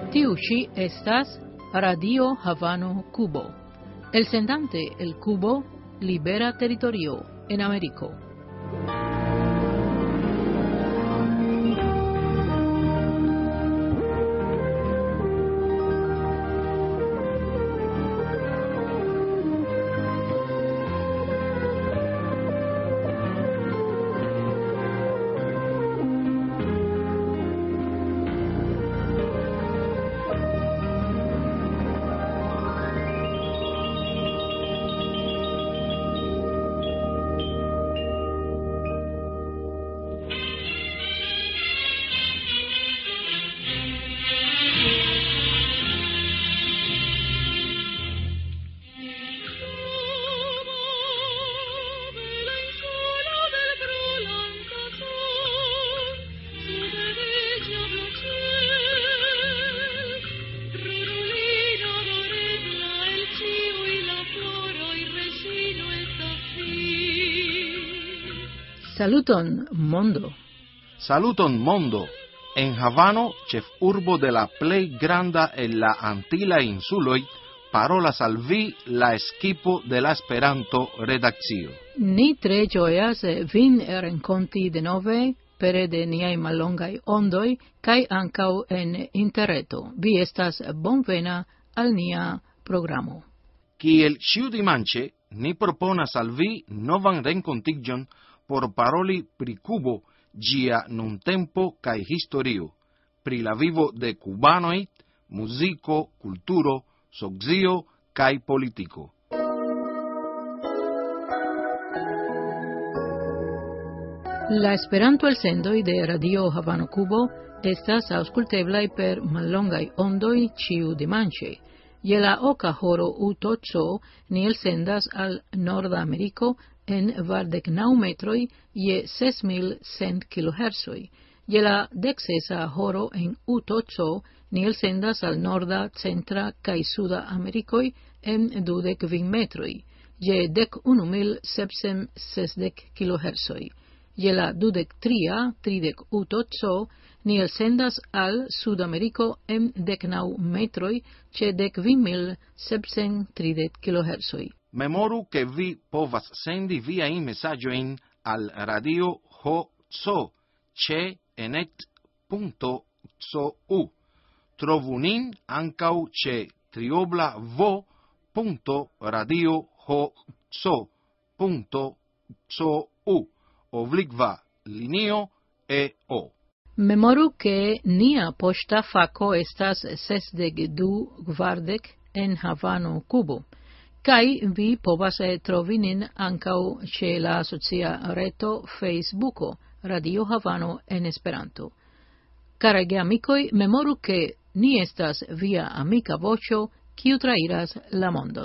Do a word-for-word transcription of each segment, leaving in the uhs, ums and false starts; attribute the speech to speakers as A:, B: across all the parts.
A: Tiu ĉi estas Radio Havano Kubo. El sendante el Kubo libera teritorio en Ameriko. Saluton, mondo.
B: Saluton, mondo. En Havano, ĉefurbo de la plej granda el la Antila insuloj, parolas al vi la eskipo de la Esperanto-redakcio.
A: Ni tre ĝojas vin renkonti denove pere de niaj mallongaj ondoj kaj ankaŭ en interreto. Vi estas bonvena al nia programo.
B: Kiel ĉiudimanĉe, ni proponas al vi novan renkontiĝon por paroli pri Kubo, ĝia nuntempo kaj historio, pri la vivo de kubanoj, muziko, kulturo, socio kaj politiko.
A: La Esperanto-elsendoj de Radio Havano Kubo estas aŭskulteblaj per mallongaj ondoj ĉiudimanĉe. Je la oka horo utoco ni elsendas al Norda Ameriko en kvardeknaŭ metroj je ses mil cent kilohercoj. Je la deksesa horo en utoco ni elsendas al Norda, Centra kaj Suda Amerikoj en dudek kvin metroj, je dek unu mil sepcent sesdek kilohercoj. Je la dudek tria, tridek utoco ni elsendas al Sudameriko en deknaŭ metroj ĉe dek kvin mil sepcent tridek kilohercoj.
B: Memoru ke vi povas sendi viajn mesaĝojn al Radio Ho-So ĉe enet punto cu. Trovu nin ankaŭ ĉe triobla vo punto radio ho-so punto cu oblikva linio e-o.
A: Memoru ke nia poŝta fako estas sesdek du kvardek en Havano Kubo. Kaj vi povas trovi nin ankaŭ ĉe la socia reto Facebooko Radio Havano en Esperanto. Karaj geamikoj, memoru ke ni estas via amika voĉo, kiu trairas la mondon.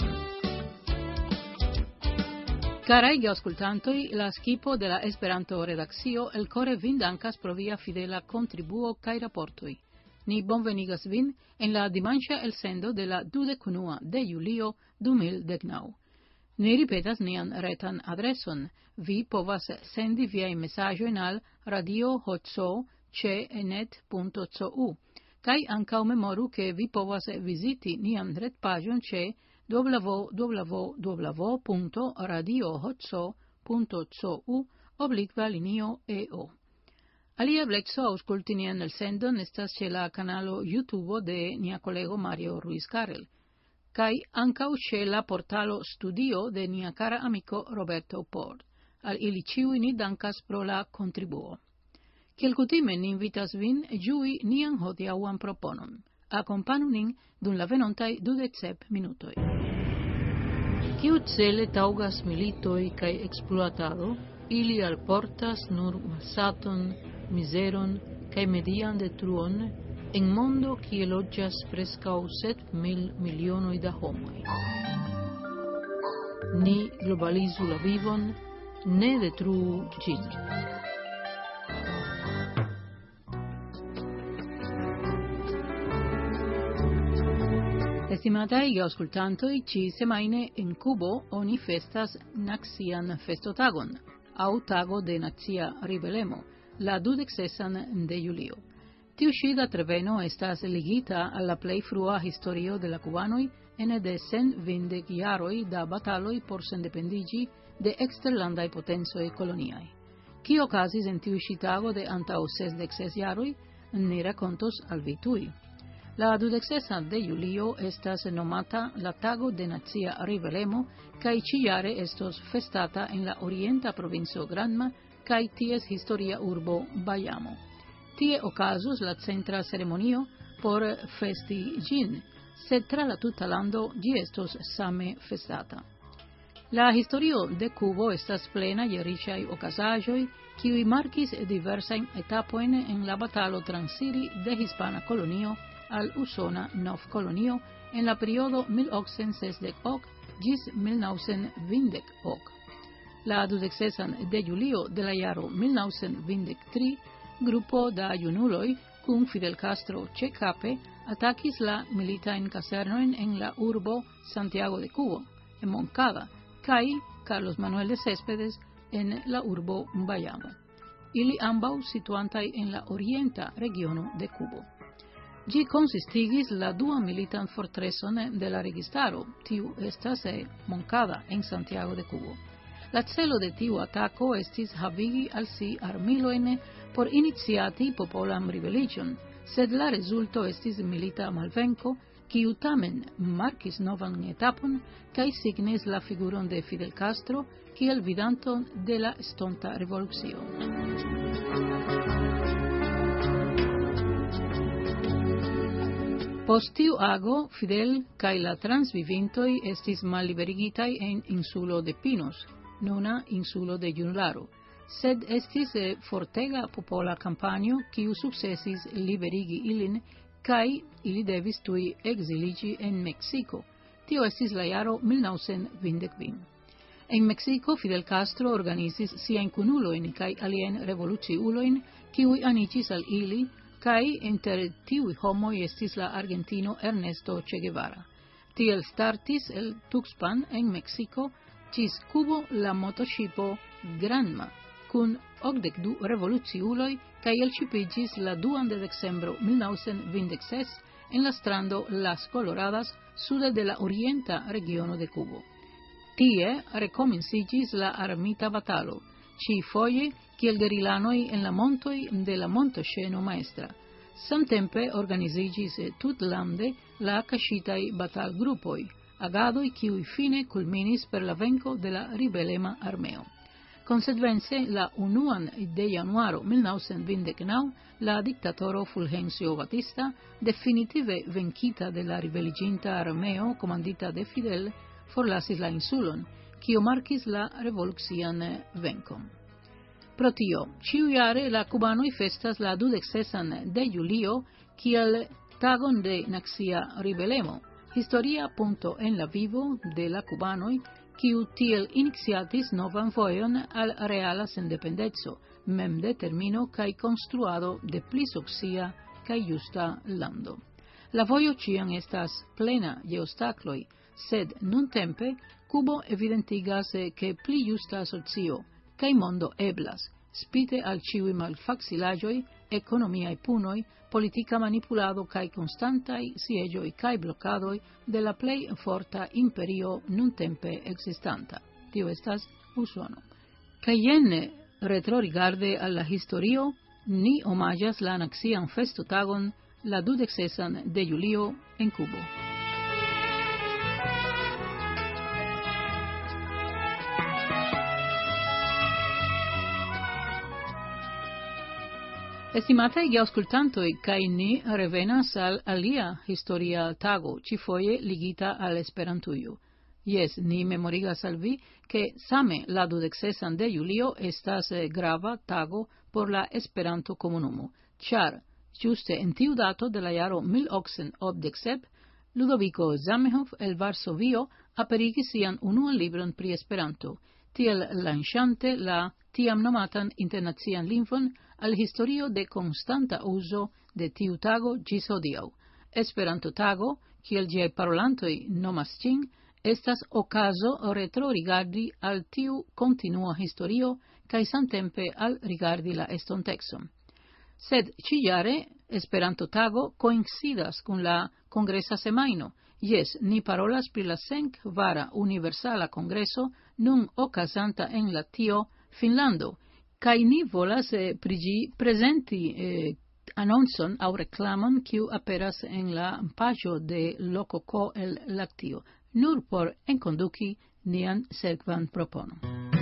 A: Karaj geaŭskultantoj, la skipo de la Esperanto-redakcio elkore vin dankas pro via fidela kontribuo kaj raportoj. Ni bonvenigas vin en la dimanĉa elsendo de la dudek unua de julio du mil deknaŭ. Ni ripetas nian retan adreson. Vi povas sendi viajn mesaĝojn al Radio Ho-So ĉe enet punto cu. Kaj ankaŭ memoru ke vi povas viziti nian retpaĝon ĉe w w w punto radio hotso punto cu oblikva linio e-o. Alia ebleco aŭskulti nian elsendon estas ĉe la kanalo YouTube de nia kolego Mario Ruiz Carrel, kaj ankaŭ ĉe la portalo Studio de nia kara amiko Roberto Port. Al ili ĉiuj ni dankas pro la kontribuo. Kiel kutime ni invitas vin ĝui nian hodiaŭan proponon. Akompanu nin dum la venontaj dudek sep minutoj. Kiu cele taŭgas militoj kaj ekspluatado, ili alportas nur malsaton, mizeron kaj median detruon en mondo kie loĝas preskaŭ sep mil milionoj da homoj. Ni globalizu la vivon, ne detruu ĝin. Estimataj geaŭskultantoj, ĉi-semajne en Kubo oni festas nacian festotagon, aŭ tago de nacia ribelemo, la dudek sesan de julio. Tiu ŝida treveno estas ligita al la plej frua historio de la kubanoj ene de cent kvindek jaroj da bataloj por sendependiĝi de eksterlandaj potencoj koloniaj. Kio okazis en tiu ĉi tago de antaŭ sesdek ses jaroj, ni rakontos al vi tuj. La dudek-sesa de julio estas nomata la tago de nacia ribelemo kaj ĉiujare estos festata en la orienta provinco Granma kaj ties historia urbo Bayamo. Tie okazos la centra ceremonio por festi ĝin, sed tra la tuta lando ĝi estos same festata. La historio de Kubo estas plena je riĉaj okazaĵoj, kiuj markis diversajn etapojn en la batalo transiri de hispana kolonio al usona novkolonio en la periodo mil okcent sesdek ok ĝis mil novcent kvindek ok. La dudek-sesan de julio de la jaro mil novcent kvindek tri, grupo da junuloj kun Fidel Castro ĉe kape atakis la militajn kasernojn en la urbo Santiago de Cubo, en Moncada, kaj Carlos Manuel de Céspedes en la urbo Bayamo. Ili ambaŭ situantaj en la orienta regiono de Cubo. Ĝi konsistigis la duan militan fortreson de la registaro, tiu estas Moncada en Santiago de Cubo. La celo de tiu atako estis havigi al si armilojn por iniciati popolan ribeliĝon, sed la rezulto estis milita malvenko, kiu tamen markis novan etapon kaj signis la figuron de Fidel Castro kiel gvidanton de la estonta revolucio. Post tiu ago, Fidel kaj la transvivintoj estis malliberigitaj en insulo de Pinos, nuna insulo de Junularo, sed estis fortega popola kampanjo kiu sukcesis liberigi ilin kaj ili devis tuj ekziliĝi en Meksiko. Tio estis la jaro mil novcent kvindek kvin. En Meksiko Fidel Castro organizis siajn kunulojn kaj aliajn revoluciulojn, kiuj aniĝis al ili, kaj inter tiuj homoj estis la argentino Ernesto Che Guevara. Tiel startis el Tuxpan en Meksiko ĝis Kubo la motoŝipo Granma, kun okdek du revoluciuloj kaj elŝipiĝis la duan de decembro mil novcent kvindek ses en la strando Las Coloradas sude de la orienta regiono de Kubo. Tie rekomenciĝis la armita batalo, ĉifoje kiel gerilanoj en la montoj de la montoŝeno Maestra. Samtempe organiziĝis tutlande la kaŝitaj batalgrupoj, agadoj kiuj fine kulminis per la venko de la ribelema armeo. Konsekvence, la unuan de januaro mil novcent kvindek naŭ, la diktatoro Fulgencio Batista, definitive venkita de la ribeliĝinta armeo komandita de Fidel, forlasis la insulon, kio markis la revolucian venkon. Pro tio, ĉiujare la kubanoj festas la dudek-sesan de julio kiel tagon de nacia ribelemo, historia punto en la vivo de la kubanoj, kiu tiel iniciatis novan vojon al reala sendependeco, memdetermino kaj konstruado de pli socia kaj justa lando. La vojo ĉiam estas plena je obstakloj, sed nuntempe Kubo evidentigas ke pli justa socio kaj mondo eblas, spite al ĉiuj malfacilaĵoj, ekonomiaj punoj, politika manipulado kaj konstantaj sieĝoj kaj blokadoj de la plej forta imperio nuntempe ekzistanta. Tio estas Usono. Kaj jen retrorigarde al la historio, ni omaĝas la nacian festotagon la dudek-sesan de julio en Kubo. Estimataj geaŭskultantoj, kaj ni revenas al alia historia tago, ĉifoje ligita al Esperantujo. Jes, ni memorigas al vi, ke same la dudek-sesan de julio estas grava tago por la Esperanto-komunumo, ĉar ĝuste en tiu dato de la jaro mil okcent okdek sep, Ludovico Zamenhof el Varsovio aperigis sian unuan libron pri Esperanto, tiel lanĉante la tiam nomatan internacian lingvon al historio de konstanta uzo de tiu tago ĝis hodiaŭ. Esperanto-tago, kiel ĝiaj parolantoj nomas ĝin, estas okazo retrorigardi al tiu kontinua historio kaj samtempe al rigardi la estontecon. Sed ĉiujare Esperanto tago coincidas kun la kongresa semajno. Jes, ni parolas pri la senk vara universala kongreso nun okazanta en Latio, Finnlando, kaj ni volas eh, pri ĝi prezenti eh, annonzon aŭ reklamon kiu aperas en la paĝo de Lokoko el Latio, nur por enkonduki nian sekvan proponon.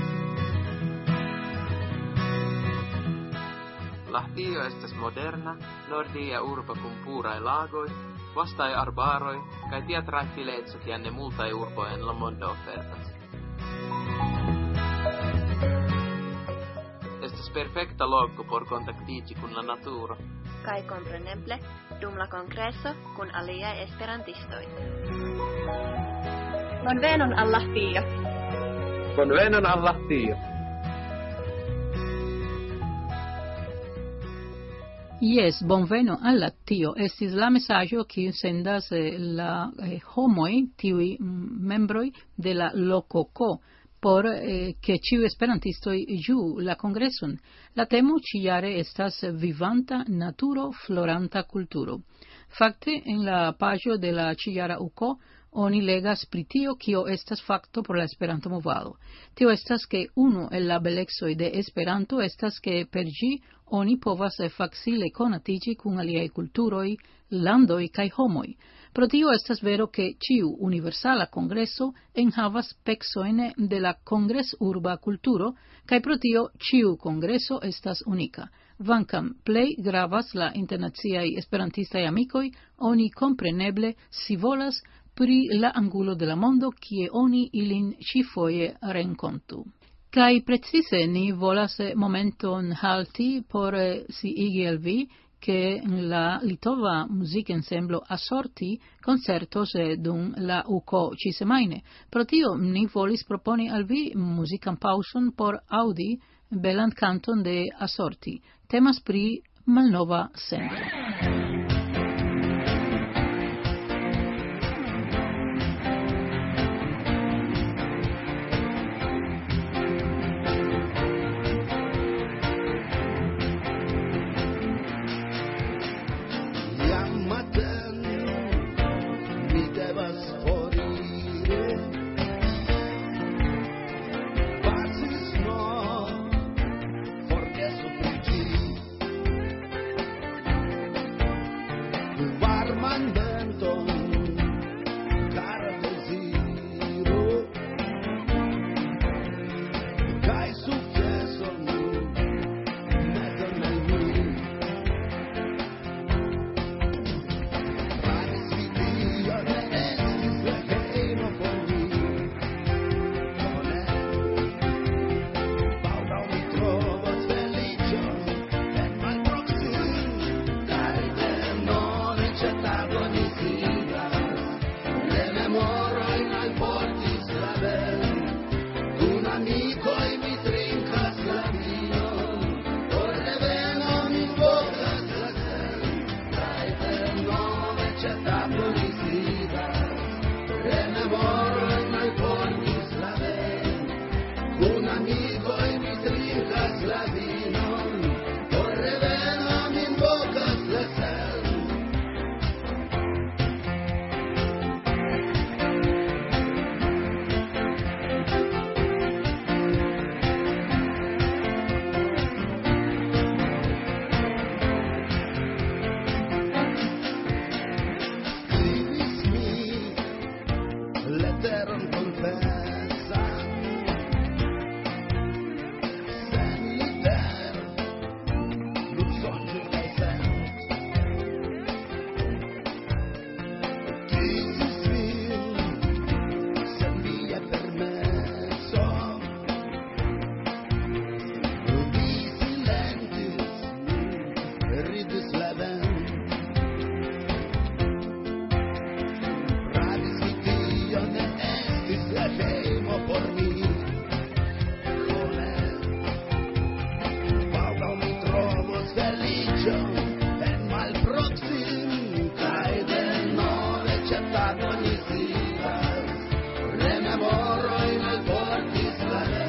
C: Lahtio estas moderna, nordia urbo kun puraj lagoj, vastaj arbaroj kaj teatraj fileco kiam ne multaj urboj en la mondo ofertas. Estas perfekta loko por kontaktiĝi kun la naturo.
D: Kaj kompreneble dum la kongreso kun aliaj esperantistoj.
E: Bonvenon al Lahtio.
C: Bonvenon al Lahtio.
A: Yes, bonveno al Latio. Estis la mesaĝo kiu sendas eh, la eh, homoj, tiuj membroj de la Lokoko, por eh, ke ĉiuj esperantistoj ĝuu la kongreson. La temo ĉijare estas vivanta naturo, floranta kulturo. Fakte, en la paĝo de la ĉijara uko oni legas pri tio kio estas fakto por la Esperanto-movado. Tio estas ke unu el la belexoj de Esperanto estas ke per ĝi oni povas facile konatiĝi kun aliaj kulturoj, landoj kaj homoj. Pro tio estas vero ke ĉiu universala kongreso enhavas pecojn de la kongresurba kulturo, kaj pro tio ĉiu kongreso estas unika. Kvankam plej gravas la internaciaj esperantistaj amikoj, oni kompreneble scivolas pri la angulo de la mondo kie oni ilin ĉifoje renkontu. Kaj precize ni volas momenton halti por sciigi al vi che la litova muzikensemblo Assorti concertos dum la uko ĉisemajne. Pro tio ni volis proponi al vi muzikan paŭson por aŭdi belan kanton de Assorti. Temas pri malnova sendo.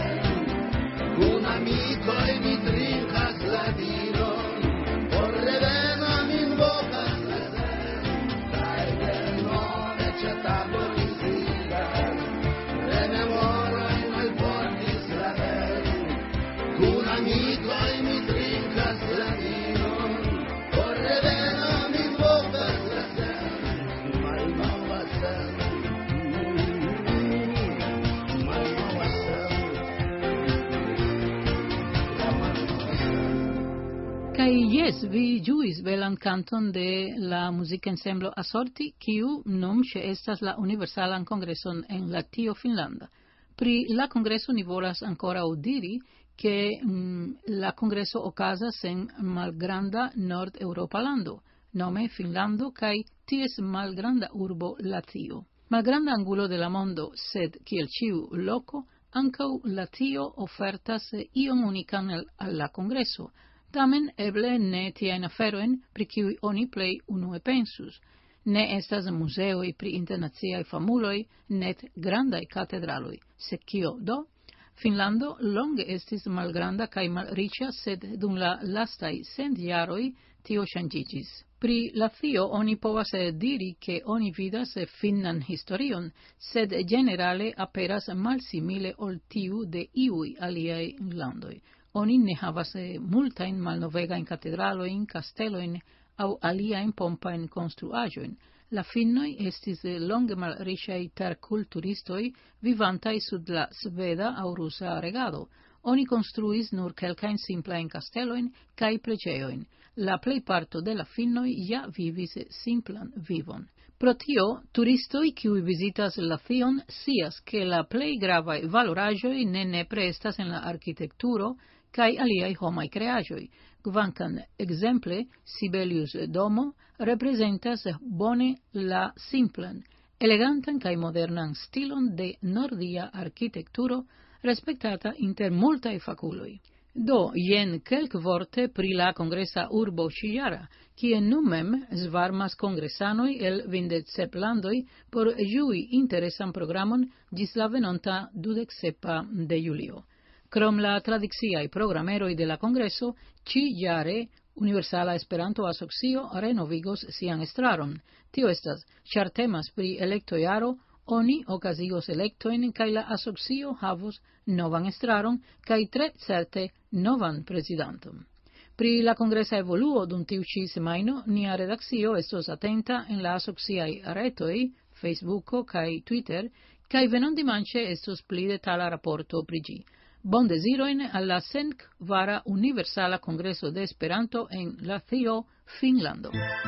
F: Un amico e mi trinca slavino, vorrebbe
A: Kai yes, vi ĝuis belan canton de la muzikensemblo Assorti, kiu nun ĉeestas la Universalan Kongreson en Latio, Finlanda. Pri la kongreso ni volas ankoraŭ diri ke mm, la kongreso okazas en malgranda nord-eŭropa lando, nome Finlando, kaj ties malgranda urbo Latio. Malgranda angulo de la mondo, sed kiel ĉiu loko, ankaŭ Latio ofertas ion unikan al, al la kongreso. Tamen eble ne tiajn aferojn, pri kiuj oni plej unue pensus. Ne estas muzeoj pri internaciaj famuloj, net grandaj katedraloj. Sed kio do? Finlando longe estis malgranda kaj malriĉa, sed dum la lastaj cent jaroj tio ŝanĝiĝis. Pri Latio oni povas diri ke oni vidas finnan historion, sed ĝenerale aperas malsimile ol tiu de iuj aliaj landoj. Oni ne havas multajn malnovegajn katedralojn, kastelojn aŭ aliajn pompajn konstruaĵojn. La finnoj estis longe malriĉaj terkulturistoj vivantaj sub la sveda aŭ rusa regado. Oni konstruis nur kelkajn simplajn kastelojn kaj preĝejojn. La plejparto de la finnoj ja vivis simplan vivon. Pro tio, turistoj kiuj vizitas Latvion scias ke la plej gravaj valoraĵoj ne nepre estas en la arkitekturo kaj aliaj homaj kreaĵoj. Kvankam ekzemple Sibelius domo reprezentas bone la simplan, elegantan kaj modernan stilon de nordia arkitekturo respektata inter multaj fakuloj. Do, jen kelkvorte pri la kongresa urbo ĉiujara, kie nun mem svarmas kongresanoj el kvindek sep landoj por ĝui interesan programon ĝis la venonta dudek sepa de julio. Krom la tradiciaj programeroj de la kongreso, ĉi-jare Universala Esperanto Asocio renovigos sian estraron. Tio estas, ĉar temas pri elektojaro, oni okazigos elektojn kaj la asocio havos novan estraron kaj tre certe novan prezidanton. Pri la kongresa evoluo dum tiu ĉi semajno, nia redakcio estos atenta en la asociaj retoj, Facebooko kaj Twitter, kaj venondimanĉe estos pli detala raporto pri ĝi. Bon dezirojn al la senkvara Universala Kongreso de Esperanto en Latio, Finlando.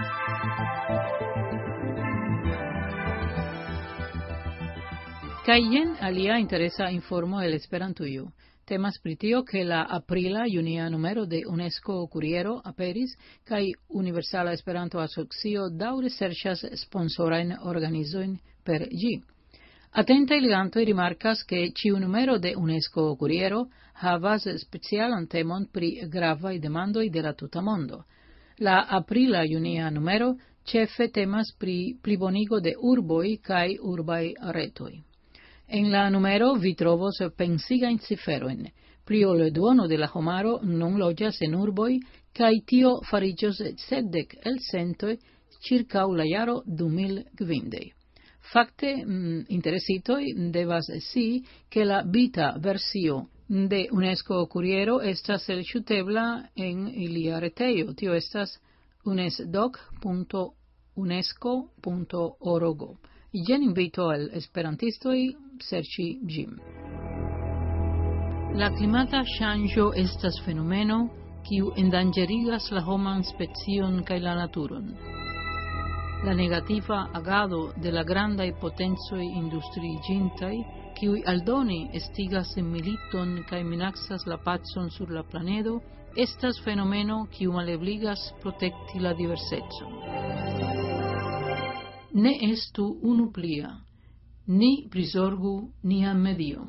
A: Kaj jen alia interesa informo el Esperantujo. Temas pri tio ke la aprila junia numero de UNESCO Kuriero aperis kaj Universala Esperanto Asocio daŭre serĉas sponsorajn organizojn per ĝi. Atentaj legantoj rimarkas ke ĉiu numero de UNESCO Kuriero havas specialan temon pri gravaj demandoj de la tuta mondo. La aprila junia numero ĉefe temas pri plibonigo de urboj kaj urbaj retoj. En la numero vi trovos pensigajn ciferojn. Pli ol duono de la homaro nun loĝas en urboj kaj tio fariĝos sepdek el centoj ĉirkaŭ la jaro du mil kvindek. Fakte, interesitoj devas scii ke la bita versio de UNESCO Kuriero estas elŝutebla en ilia retejo. Tio estas unesdoc punto unesco punto org. Jen invito al esperantistoj serĉi ĝin. La klimata ŝanĝo estas fenomeno kiu endanĝerigas la homan specion kaj la naturon. La negativa agado de la grandaj potencoj industriiĝintaj, kiuj aldone estigas militon kaj minacas la pacon sur la planedo, estas fenomeno kiu malebligas protekti la diversecon. Ne estu unu plia, ni prizorgu nian medion.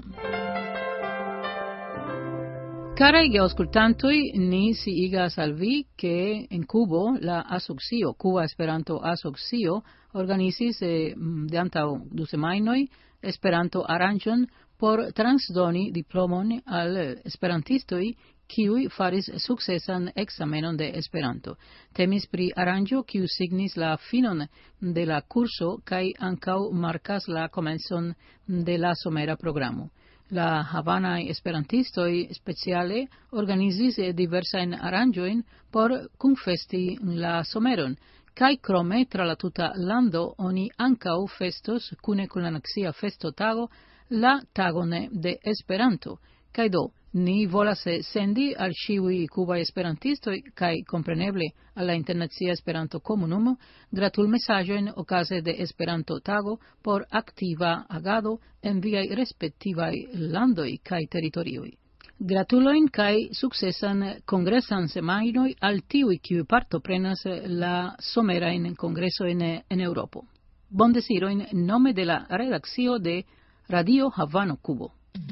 A: Caraj geaŭskultantoj, ni sciigas al vi ke en Kubo la asocio, Kuba Esperanto Asocio, organizis eh, de antaŭ du semajnoj Esperanto aranĝon por transdoni diplomon al esperantistoj kiuj faris sukcesan ekzamenon de Esperanto. Temis pri aranĝo kiu signis la finon de la kurso kaj ankaŭ markas la komencon de la somera programo. La havanaj esperantistoj speciale organizis diversajn aranĝojn por kunfesti la someron, kaj krome tra la tuta lando oni ankaŭ festos kune kun la nacia festotago la tagon de Esperanto, Kaj do, ni volas sendi al ĉiuj kubaj esperantistoj kaj kompreneble al la internacia Esperanto-komunumo gratulmesaĝojn okaze de Esperanto-tago por aktiva agado en viaj respektivaj landoj kaj teritorioj. Gratulojn kaj sukcesan kongresan semajnoj al tiuj, kiuj partoprenas la somerajn kongresojn en Eŭropo. Bondezirojn nome de la redakcio de Radio Havano Kubo.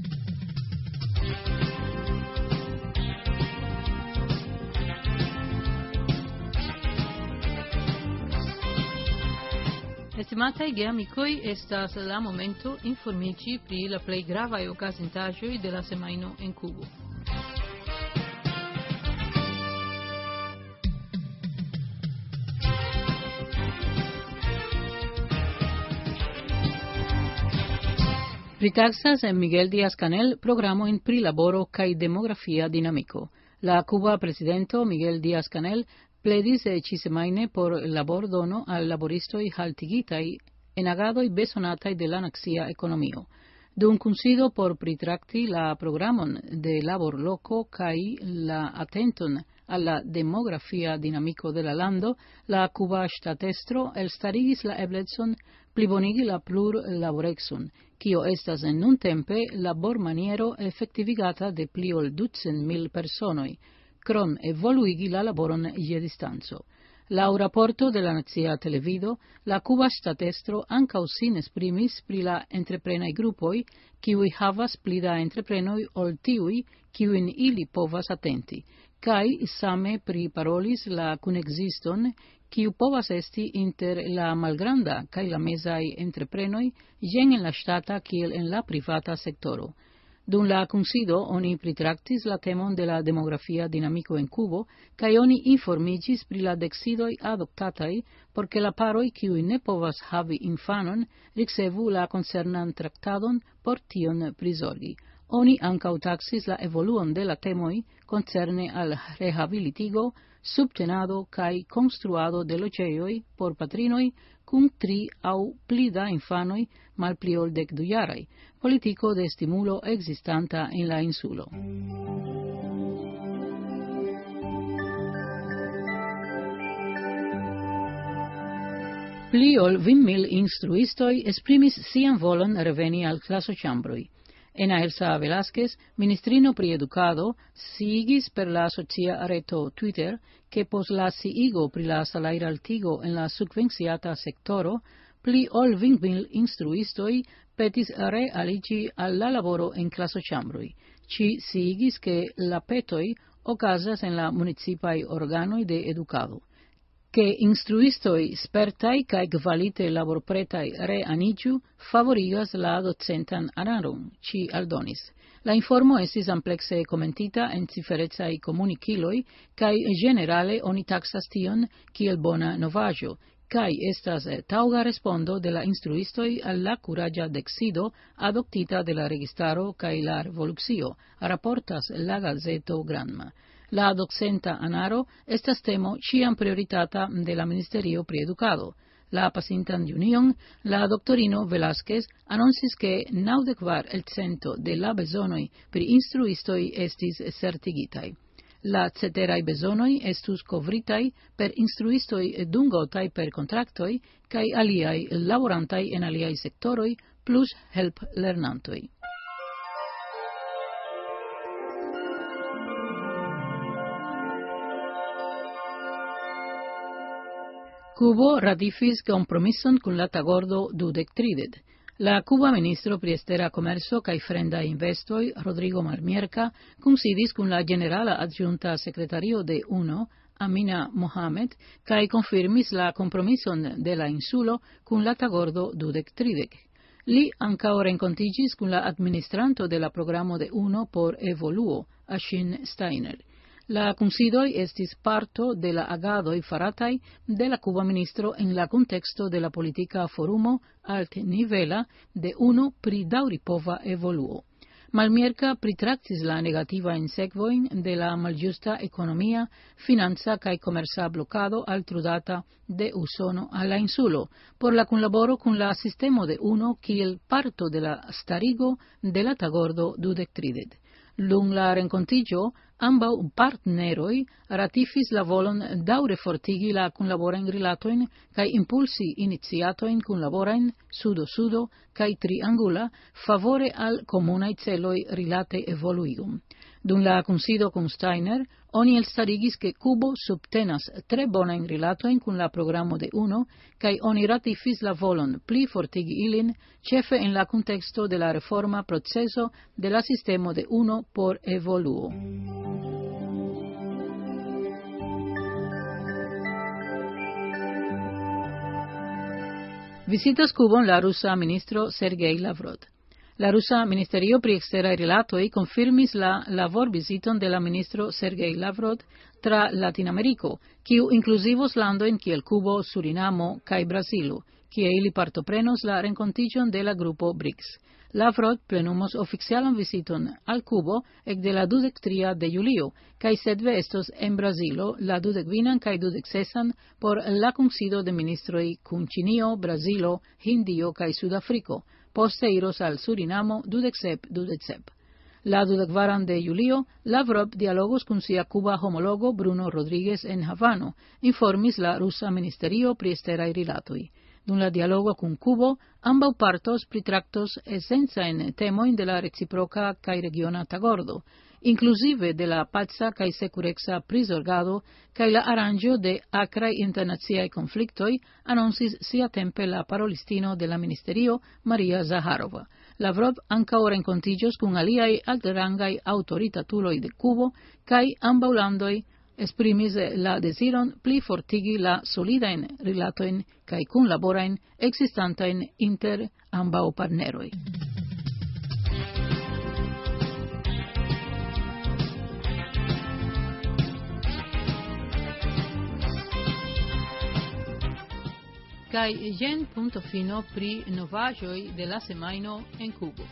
A: Estimataj geamikoj, estas la momento informiĝi pri la plej gravaj okazintaĵoj de la semajno en Kubo. Pritaksas en Miguel Díaz-Canel programojn pri laboro kaj demografia dinamiko. La Kuba presidento Miguel Díaz-Canel pledis ĉisemajne por labordono al laboristoj haltigitaj en agadoj bezonataj de la nacia ekonomio. Dum kunsido por pritrakti la programon de laborloko kaj la atenton al la demografia dinamiko de la lando, la Kuba ŝtatestro elstarigis la eblecon plibonigi la plurlaborecon, kio estas nuntempe labormaniero efektivigata de pli ol ducent mil personoj, krom evoluigi la laboron je distanco. Laŭ raporto de la nacia televido, la Kuba ŝtatestro ankaŭ sin esprimis pri la entreprenaj grupoj, kiuj havas pli da entreprenoj ol tiuj, kiujn ili povas atenti, kaj same priparolis la kunekziston, kiu povas esti inter la malgranda kaj la mezaj entreprenoj, jen en la ŝtata kiel en la privata sektoro. Dum la kunsido oni pritraktis la temon de la demografia dinamiko en Kubo, kaj oni informiĝis pri la decidoj adoptataj por ke la paroj, kiuj ne povas havi infanon, ricevu la koncernan traktadon por tion prizorgi. Oni ankaŭ taksis la evoluon de la temoj koncerne al rehabilitigo, subtenado kaj konstruado de loĝejoj por patrinoj kun tri aŭ pli da infanoj malpli ol dekdujaraj, politiko de stimulo ekzistanta en la insulo. Pli ol kvin mil instruistoj esprimis sian volon reveni al klasoĉambroj. Ena Elsa Velázquez, ministrino pri edukado, sciigis per la socia reto Twitter ke pos la sciigo pri la salajraltigo en la subvenciata sektoro, pli ol kvin mil instruistoj petis realiĝi al la laboro en klasoĉambroj. Ŝi sciigis ke la petoj okazas en la municipaj organoj de edukado. Ke instruistoj spertaj kaj kvalite laborpretaj reaniĝu favorigas la docentan araron, ŝi aldonis. La informo estis amplekse komentita en ciferecaj komunikiloj kaj ĝenerale oni taksas tion kiel bona novaĵo, kaj estas taŭga respondo de la instruistoj al la kuraĝa decido adoptita de la registaro kaj la revolucio, raportas la gazeto Granma. La docenta anaro estas temo ĉiam prioritata de la Ministerio pri Edukado. La pasintan junion, la doktorino Velázquez anoncis ke naŭdek kvar el cento de la bezonoj pri instruistoj estis certigitaj. La ceteraj bezonoj estus kovritaj per instruistoj dungotaj per kontraktoj kaj aliaj laborantaj en aliaj sektoroj plus helplernantoj. Kubo ratifis kompromison kun la tagordo dudek tridek. La Kuba ministro pri estera komerco kaj fremdaj investoj, Rodrigo Malmierka, kunsidis kun la ĝenerala adjunta sekretario de UNO, Amina Mohamed, kaj konfirmis la kompromison de la insulo kun la tagordo dudek tridek. Li ankaŭ renkontiĝis kun la administranto de la programo de UNO por evoluo, Ashin Steiner. La kunsidoj estis parto de la agadoj farataj de la Kuba ministro en la kunteksto de la politika forumo altnivela de UNO pri daŭripova evoluo. Malmierka pritraktis la negativajn sekvojn de la malĝusta ekonomia, financa kaj komerca blokado altrudata de Usono al la insulo, por la kunlaboro kun la sistemo de UNO kiel parto de la starigo de la tagordo dudek tridek. Lung la rencontigio, ambaŭ partneroj ratifis la volon daŭre fortigi la kunlaborajn rilatojn kaj impulsi iniciatojn kunlaborajn sudo-sudo kaj triangula favore al komunaj celoj rilate evoluigum. Dum la kunsido kun Steiner, oni elstarigis ke Kubo subtenas tre bonajn rilatojn kun la programo de UNO kaj oni ratifis la volon pli fortigi ilin, ĉefe en la kunteksto de la reforma proceso de la sistemo de UNO por evoluo. Visitas Kubon la rusa ministro Sergei Lavrov. La rusa Ministerio pri eksteraj rilatoj konfirmis la lavorviziton de la ministro Sergei Lavrov tra Latinameriko, kiu inkluzivos landojn kiel Kubo, Surinamo kaj Brazilo, kie ili partoprenos la renkontiĝon de la grupo BRICS. Lavrov plenumos oficialan viziton al Kubo ekde la dudek tria de julio, kaj sekve estos en Brazilo la dudekvinan kaj dudeksesan por la kunsido de ministroj kun Ĉinio, Brazilo, Hindio kaj Sudafriko. Poste iros al Surinamo dudeksep dudeksep. La dudekvaran de julio, Lavrov dialogos kun sia kuba homologo Bruno Rodríguez en Havano, informis la rusa ministerio pri eksteraj rilatoj. Dum la dialogo kun Kubo, ambaŭ partos pritraktos esencajn temojn de la reciproka kaj regiona tagordo, inclusive de la paca kaj sekureca prizorgado kaj la aranĝo de akraj internaciaj konfliktoj, anoncis siatempe la parolistino de la ministerio Maria Zaharova. Lavrov ankaŭ renkontiĝos kun aliaj altrangaj aŭtoritatuloj de Kubo kaj ambaŭ landoj esprimis la deziron pli fortigi la solidajn rilatojn kaj kunlaborajn ekzistantajn inter ambaŭ partneroj. Kaj jen punto fino pri novaĵoj de la semajno en Kubo.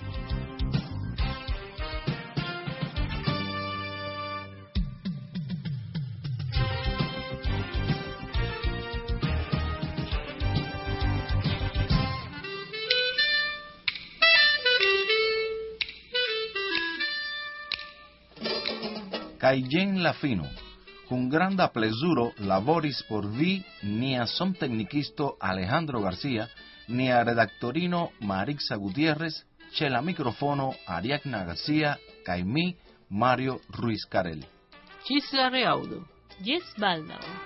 B: Kaj jen la fino. Con granda plezuro laboris por vi nia somteknikisto Alejandro García, nia redaktorino Marixa Gutiérrez, ĉe la mikrofono Ariadna García kaj mi, Mario Ruiz Carelli.
A: Ĝis la reaŭdo.
E: Ĝis baldaŭ.